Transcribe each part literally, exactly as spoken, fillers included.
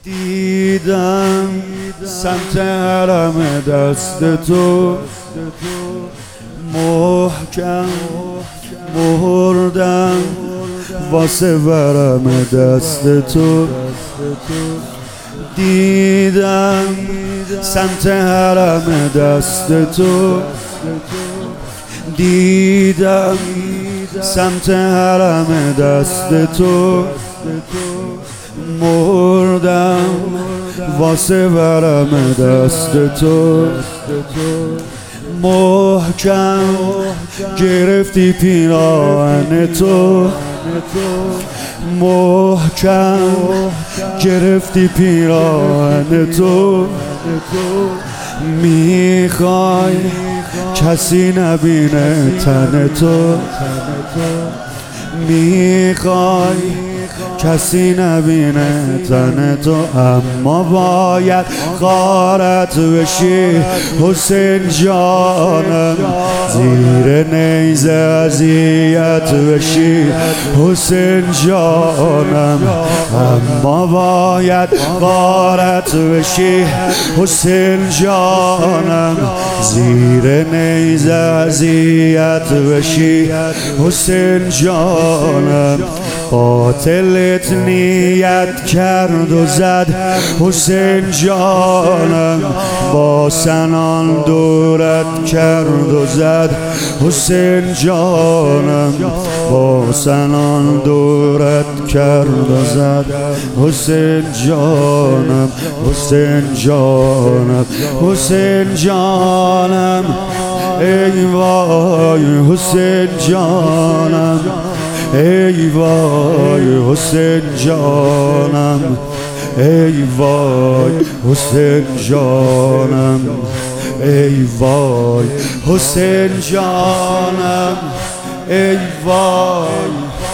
دیدم سمت حرم دست تو محکم مردم واسه ورم دست تو. دیدم سمت حرم دست تو دیدم سمت حرم دست تو مردم واسه ورم دست تو. محکم گرفتی پیراهن تو محکم گرفتی پیراهن تو. میخوای کسی نبینه تن تو میخوای کسی نبینه تن تو اما باید غارت بشی حسین جانم زیر نیزه اذیت بشی حسین جانم اما باید غارت بشی حسین جانم زیر نیزه اذیت بشی حسین جانم. قاتلت نیت کرد و زد حسین جانم با سنان دورت کرد و زد حسین جانم با سنان دورت کرد و زد حسین جانم حسین جانم حسین جانم ای وای حسین جانم ای وای حسین جانم ای وای حسین جانم ای وای حسین جانم ای وای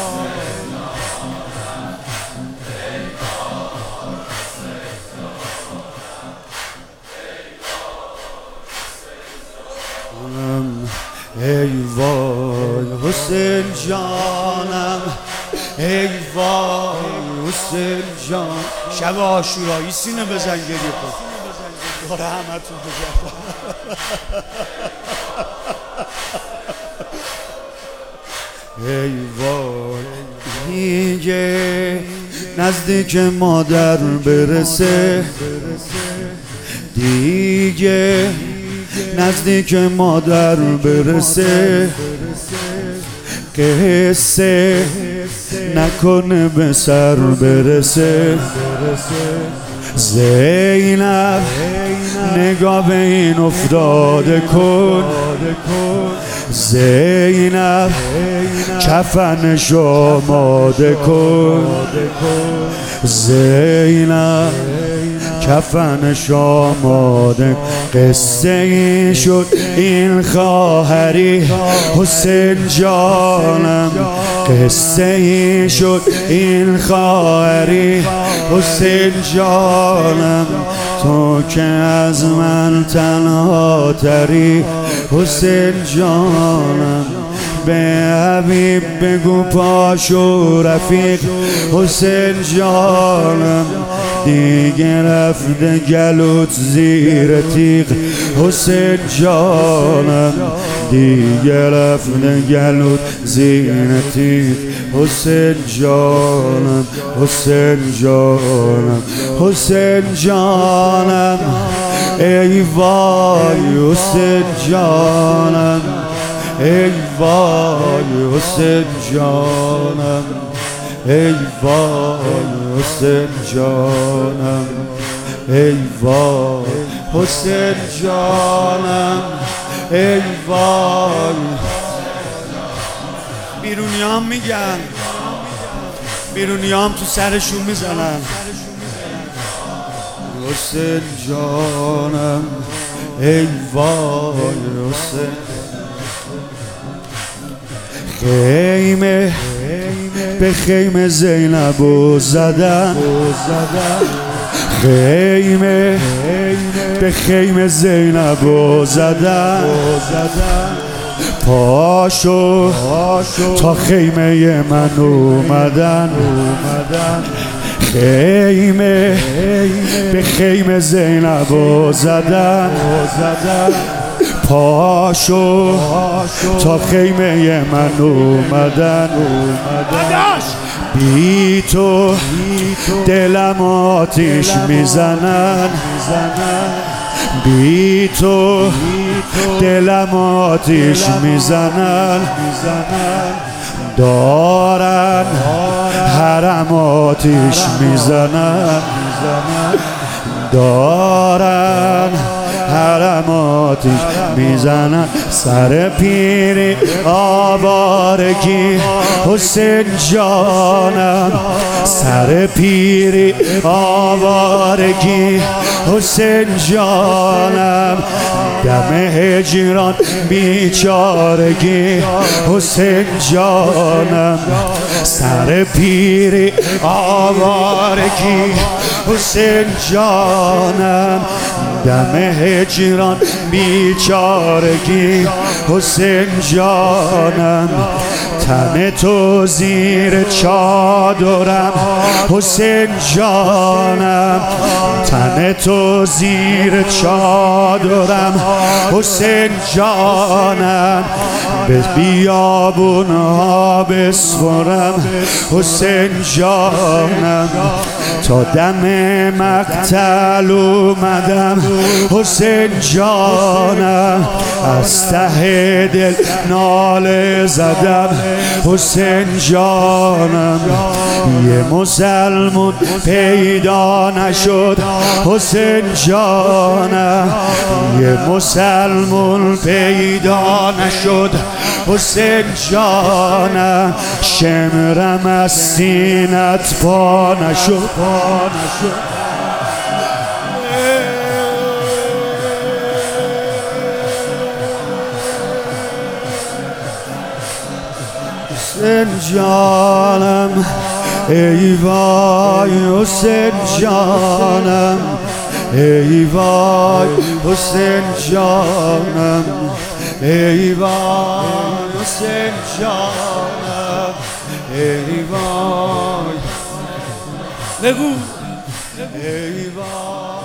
ای وای حسین جانم ای وای حسین جان. شب عاشورایی سینه بزن گریه کن داره همتون بزن. ای وای دیگه نزدیک مادر برسه دیگه نزدیک مادر برسه قصه نکنه به سر برسه. زینب نگاه به این افتاده کن زینب کفنش آماده کن زینب کفنش آماده. قصه این شد این خواهری حسین جانم قصه این شد این خواهری حسین جانم. تو که از من تنها تری حسین جانم به حبیب بگو پاشو رفیق حسین جانم دیگه رفته گلوت زیر تیغ حسین جانم دیگه رفته گلوت زیر تیغ حسین جانم حسین جانم حسین جانم ای وای حسین جانم ای وای حسین جانم ای وای حسین جانم ای وای حسین جانم ای وای. بیرونیام میگن بیرونیام تو سرشون میزنن حسین جانم ای وای حسین. خیمه به خیمه زینبو زدن خیمه به خیمه زینبو زدن پاشو تا خیمه من اومدن خیمه به خیمه زینبو زدن پاشو تا خیمه من اومدن بی تو دلم آتیش میزنن بی تو دلم آتیش میزنن دارن حرم آتیش میزنن دارن حرم آتیش میزنن سر پیری آوارگی حسین جانم سر پیری آوارگی حسین جانم دم هجران بیچارگی حسین جانم سر پیری آوارگی حسین جانم دم هجران بیچارگی حسین جانم تن تو زیر چادرم حسین جانم تن تو زیر چادرم حسین جانم به بیابون ها بسپرم حسین جانم تا دم مقتل اومدم حسین جانم از ته دل ناله زدم حسین جانم یه مسلمون پیدا نشد حسین جانم یه مسلمون پیدا نشد حسین جانم شمرم از سینت پا نشد حسین جانم ای وای حسین جانم ای وای حسین جانم ای وای حسین جانم ای وای بگو ای وای